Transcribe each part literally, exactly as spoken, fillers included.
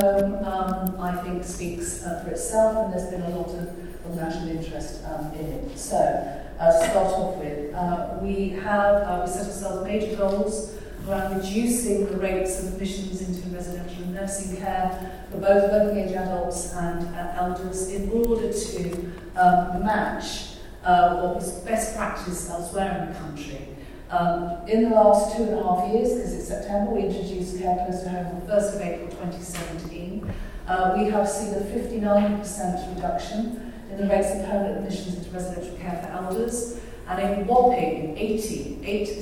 home, um, I think, speaks uh, for itself, and there's been a lot of, of national interest um, in it. So, uh, to start off with, uh, we have uh, we set ourselves major goals around reducing the rates of admissions into residential and nursing care for both working age adults and uh, elders in order to um, match uh, what was best practice elsewhere in the country. Um, in the last two and a half years, because it's September, we introduced Care Close to Home on the first of April twenty seventeen. Uh, we have seen a fifty-nine percent reduction in the rates of permanent admissions into residential care for elders, and a whopping eighty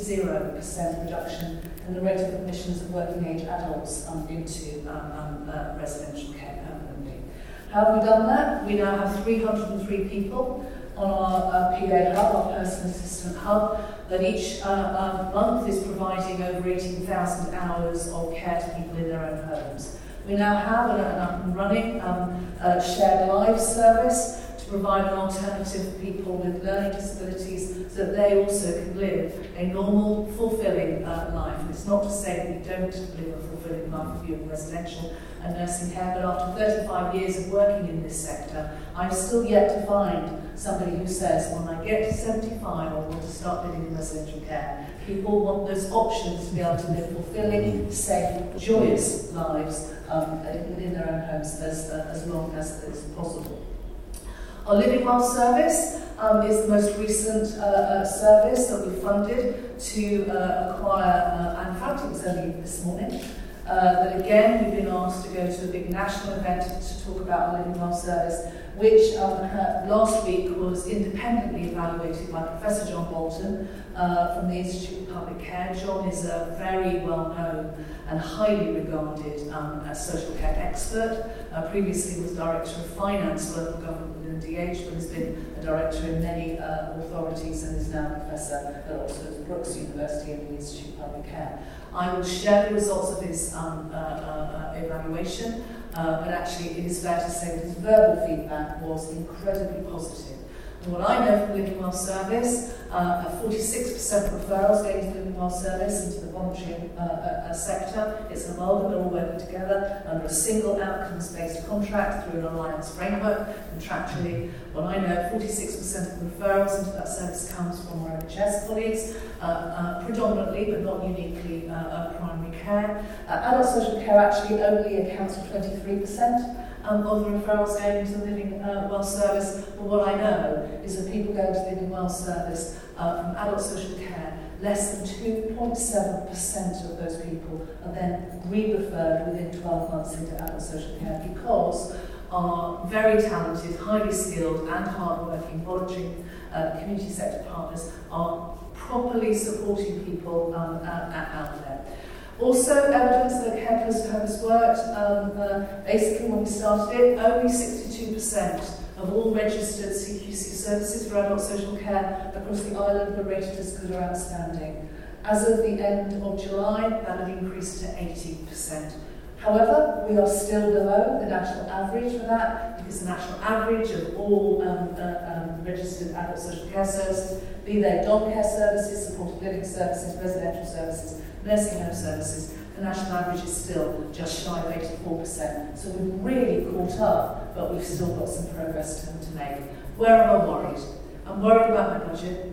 percent reduction in the rate of admissions of working age adults um, into um, um, uh, residential care permanently. How have we done that? We now have three hundred three people on our uh, P A hub, our personal assistant hub, that each uh, uh, month is providing over eighteen thousand hours of care to people in their own homes. We now have an, an up and running um, uh, shared lives service to provide an alternative for people with learning disabilities so that they also can live a normal, fulfilling uh, life. And it's not to say that we don't live a fulfilling life if you're in residential and nursing care, but after thirty-five years of working in this sector, I've still yet to find somebody who says, when I get to seventy-five, I want to start living in residential care. People want those options to be able to live fulfilling, safe, joyous lives um, within their own homes as, uh, as long as it's possible. Our Living Well service um, is the most recent uh, uh, service that we funded to uh, acquire, uh, and in fact it was only this morning, uh, that again we've been asked to go to a big national event to talk about the Living Well service, which um, last week was independently evaluated by Professor John Bolton uh, from the Institute of Public Care. John is a very well-known and highly regarded um, social care expert. Uh, previously was Director of Finance, Local Government within D H, but has been a Director in many uh, authorities and is now a Professor at Oxford Brookes University and the Institute of Public Care. I will share the results of his um, uh, uh, evaluation. Uh, but actually it is fair to say that his verbal feedback was incredibly positive. And what I know from the Living Well service, uh, forty-six percent referrals going to the Living Well service into the voluntary uh, uh, sector. It's an amalgam, they're all working together under a single outcomes-based contract through an alliance framework, contractually. What I know, forty-six percent of the referrals into that service comes from our N H S colleagues, uh, uh, predominantly but not uniquely uh, uh, primary care. Uh, adult social care actually only accounts for twenty-three percent um, of the referrals going into the Living uh, Well service. But what I know is that people going to the Living Well service uh, from adult social care, less than two point seven percent of those people are then re-referred within twelve months into adult social care because our very talented, highly skilled and hard-working voluntary uh, community sector partners are properly supporting people um, out, out there. Also, evidence that Care Close to Home has worked. Um, uh, basically, when we started it, only sixty-two percent of all registered C Q C services for adult social care across the island were rated as good or outstanding. As of the end of July, that had increased to eighty percent. However, we are still below the national average for that, because the national average of all um, uh, um, registered adult social care services, be they dom care services, supported living services, residential services, nursing home services, the national average is still just shy of eighty-four percent. So we've really caught up, but we've still got some progress to, to make. Where am I worried? I'm worried about my budget.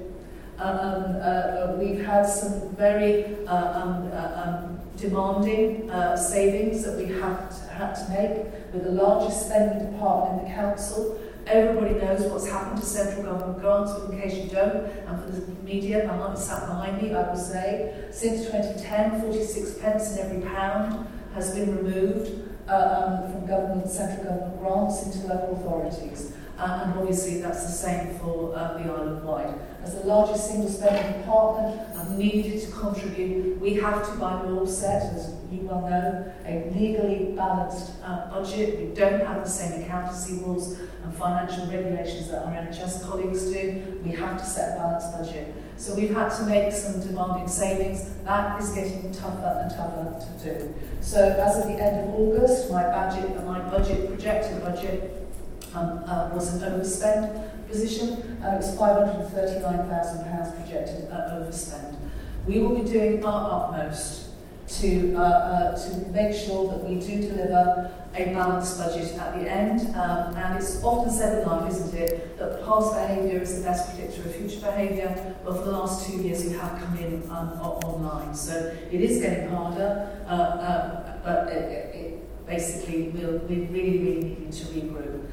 Um, uh, we've had some very uh, um, uh, um, demanding uh, savings that we have to, had to make with the largest spending department in the council. Everybody knows what's happened to central government grants, but in case you don't, and for the media behind, sat behind me, I will say, since twenty ten, forty-six pence in every pound has been removed uh, um, from government, central government grants into local authorities. Uh, and obviously that's the same for uh, the island-wide. As the largest single spending department and needed to contribute, we have to, by law, set, as you well know, a legally balanced uh, budget. We don't have the same accountancy rules and financial regulations that our N H S colleagues do. We have to set a balanced budget. So we've had to make some demanding savings. That is getting tougher and tougher to do. So as of the end of August, my budget, my budget, projected budget, Um, uh, was an overspend position. Uh, it was five hundred thirty-nine thousand pounds projected uh, overspend. We will be doing our utmost to, uh, uh, to make sure that we do deliver a balanced budget at the end. Um, and it's often said in life, isn't it, that past behaviour is the best predictor of future behaviour. Well, for the last two years, we have come in um, online. So it is getting harder, uh, uh, but it, it basically we'll, we really, really need to regroup.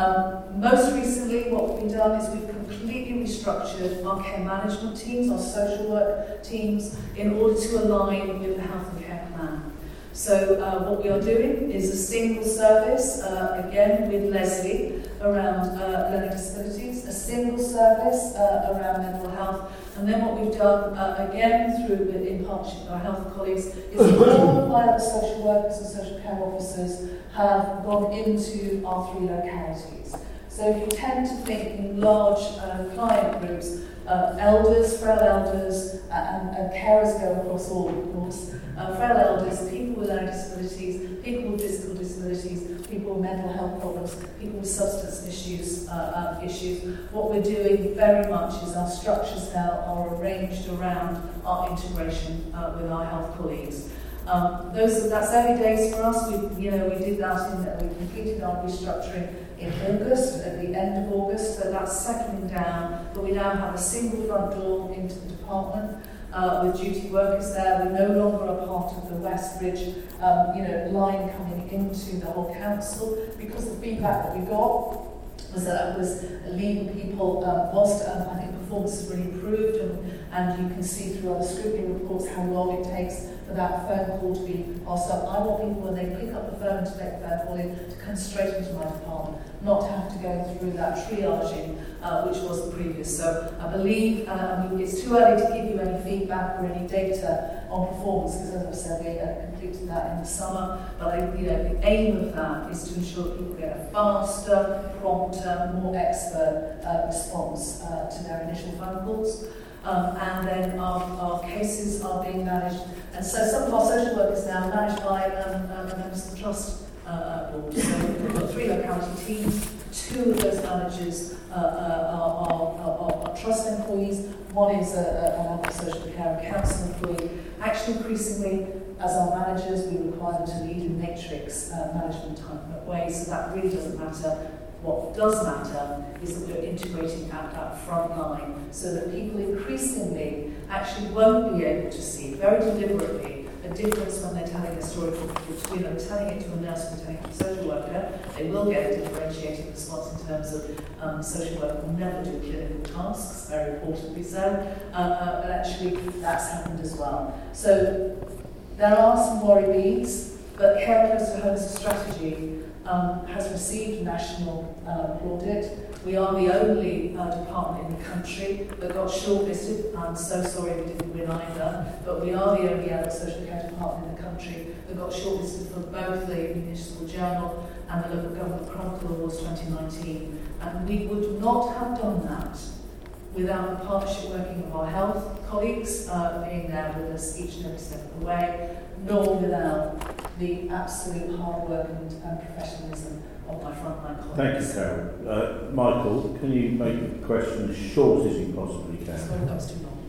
Um, most recently, what we've done is we've completely restructured our care management teams, our social work teams, in order to align with the health and care plan. So uh, what we are doing is a single service, uh, again with Leslie, around uh, learning disabilities, a single service uh, around mental health, and then what we've done, uh, again through in partnership with our health colleagues, is all of our social workers and social care officers have gone into our three localities. So if you tend to think in large uh, client groups, uh, elders, frail elders, uh, and, and carers go across all, of course. Uh, frail elders, people with learning disabilities, people with physical disabilities, people with mental health problems, people with substance issues. Uh, uh, issues. What we're doing very much is our structures now are arranged around our integration uh, with our health colleagues. Um, those that's early days for us. We, you know, we did that in that we completed our restructuring in August, at the end of August. So that's settling down. But we now have a single front door into the department uh, with duty workers there. We're no longer a part of the Westridge, um, you know, line coming into the whole council, because the feedback that we got was that it was leaving people, um, whilst um, I think performance has really improved, and, and you can see through other scrutiny reports how long it takes for that phone call to be passed up. I want people, when they pick up the phone to make the phone call in, to come straight into my department, not to have to go through that triaging, uh, which was the previous. So I believe, uh, I mean, it's too early to give you any feedback or any data on performance, because as I've said, we uh, completed that in the summer, but I, you know, the aim of that is to ensure that people get a faster, prompter, more expert uh, response uh, to their initial phone calls. Um, and then our, our cases are being managed. And so some of our social work is now managed by um, um, members of the trust uh, board. So we've got three locality teams. Two of those managers uh, uh, are, are, are, are trust employees. One is a, a, an adult social care and council employee. Actually, increasingly, as our managers, we require them to lead in matrix uh, management type of ways. So that really doesn't matter. What does matter is that we're integrating at that front line, so that people increasingly actually won't be able to see very deliberately a difference when they're telling a story between them telling it to a nurse and telling it to a social worker. They will get a differentiated response in terms of um, social work will never do clinical tasks, very importantly so, uh, uh, but actually that's happened as well. So there are some worry beads, but Care Close to Home as a strategy Um, has received national uh, plaudit. We are the only uh, department in the country that got shortlisted. I'm so sorry we didn't win either, but we are the only adult social care department in the country that got shortlisted for both the Municipal Journal and the Local Government Chronicle Awards twenty nineteen. And we would not have done that without the partnership working of our health colleagues uh, being there with us each and every step of the way, nor without the absolute hard work and, and professionalism of my frontline colleagues. Thank you, Carol. Uh, Michael, can you make the question as short as you possibly can? Sorry, that was too long.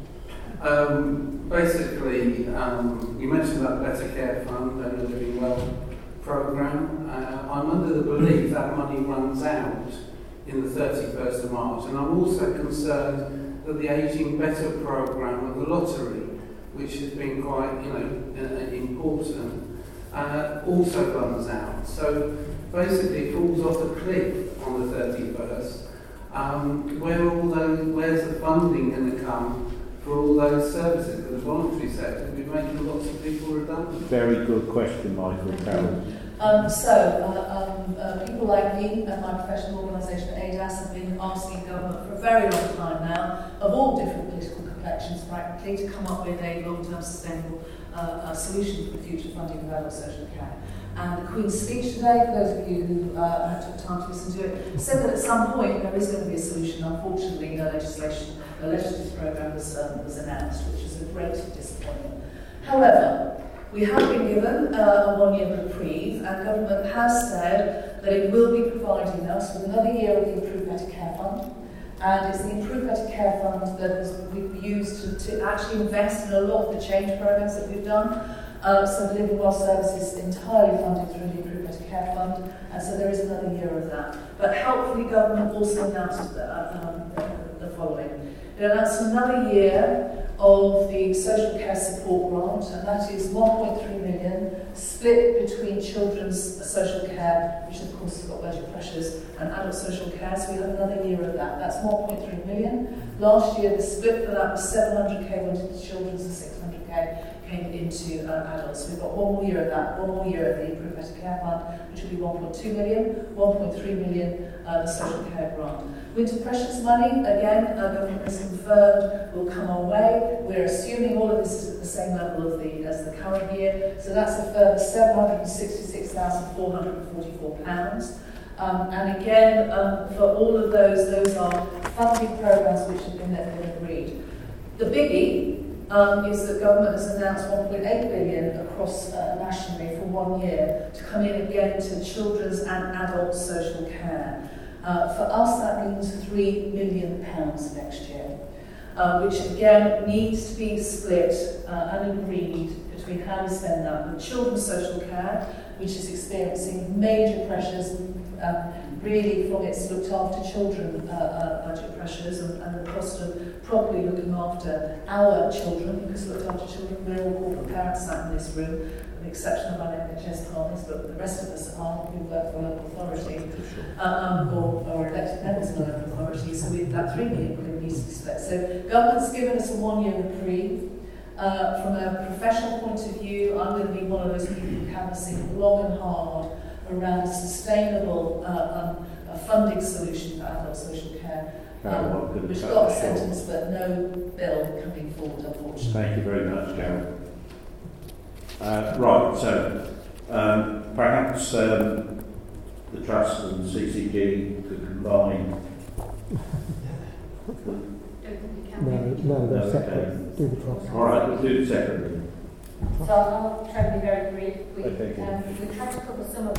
Um, basically, um, you mentioned that Better Care Fund and the Living Well programme. Uh, I'm under the belief that money runs out in the thirty-first of March, and I'm also concerned that the Ageing Better programme of the lottery, which has been quite, you know, uh, important, uh, also runs out. So basically it falls off a cliff on the thirty-first. Um, where are all those, where's the funding going to come for all those services? Because the voluntary sector will be making lots of people redundant. Very good question, Michael. Carol. Um, so, uh, um, uh, people like me and my professional organisation A D A S have been asking government for a very long time now, of all different political complexions, practically, to come up with a long-term sustainable uh, uh, solution for the future funding of adult social care. And the Queen's speech today, for those of you who uh, took time to listen to it, said that at some point there is going to be a solution. Unfortunately, no legislation, no legislative programme was, um, was announced, which is a great disappointment. However, we have been given uh, a one-year reprieve, and government has said that it will be providing us with another year of the Improve Better Care Fund. And it's the Improve Better Care Fund that we've used to, to actually invest in a lot of the change programs that we've done. Uh, so the Living Well service is entirely funded through the Improved Better Care Fund, and so there is another year of that. But helpfully, government also announced the, um, the, the following. It announced another year of the social care support grant, and that is one point three million split between children's social care, which of course has got budget pressures, and adult social care. So we have another year of that. That's one point three million. Last year, the split for that was seven hundred k went into children's and six hundred k came into uh, adults. So we've got one more year of that, one more year of the Improved Better Care Fund, which will be one point two million, one point three million uh, the social care grant. Winter Precious money, again, uh, government has confirmed will come our way. We're assuming all of this is at the same level of the, as the current year. So that's a further seven hundred sixty-six thousand four hundred forty-four pounds. Um, and again, um, for all of those, those are funding programmes which have been, been agreed. The biggie um, is that government has announced one point eight billion across uh, nationally for one year to come in again to children's and adult social care. Uh, for us, that means three million pounds next year, uh, which again needs to be split uh, and agreed between how we spend that. With children's social care, which is experiencing major pressures, um, really from its looked after children uh, uh, budget pressures and, and the cost of properly looking after our children, because looked after children, we're all corporate parents sat in this room, with the exception of our N H S partners, but the rest of us are who work for local authority um, or, or elected members of the local authority. So we, that three million quid needs to be split. So government's given us a one-year reprieve. Uh, from a professional point of view, I'm going to be one of those people canvassing long and hard around a sustainable uh, um, a funding solution for adult social care, um, which got a sentence but no bill coming forward, unfortunately. Thank you very much, Carol. Uh, right, so um, perhaps um, the Trust and C C G could combine. No, no, they're No, separate. okay. Do the trust. All right, we'll do it separately. So I'll try to be very brief. We, Okay, um, we tried to cover some of